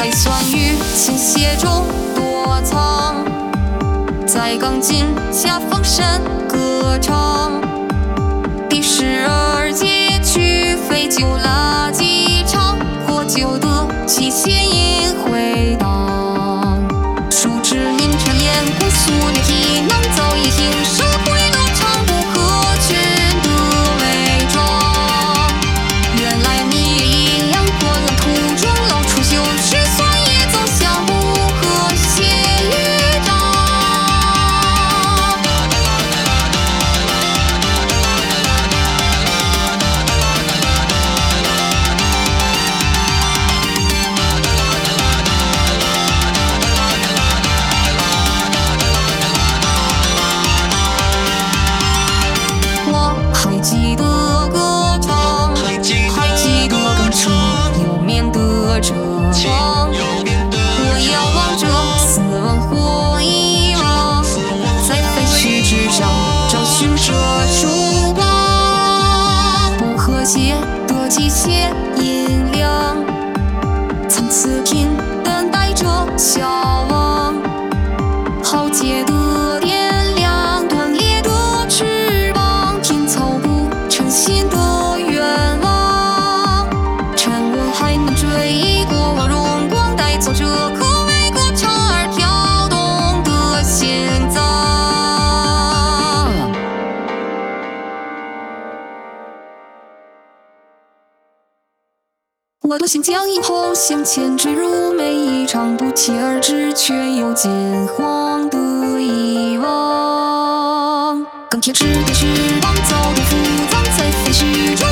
还算于倾斜中躲藏，在钢筋下放声歌唱。第12节去废旧垃圾场，获救的机械音回荡。树枝凝成眼光，素面皮囊早已经社会的常不可全的伪装。原来你也一样破烂土中露出就是算也走向不和谐乐章。我还记得歌唱，还记得钢车油面的遮望。我遥望着死亡或遗忘，在废墟之上找寻着曙光。不和谐的机械音量，参差品等待着消亡。浩劫的电量，断裂的翅膀，拼凑不成新的愿望。沉稳还能追过往荣光，带走这颗为歌唱而跳动的心脏。我的心将以后向前坠入每一场不期而至却又惊慌的遗忘。钢铁制的翅膀早已腐葬在废墟中。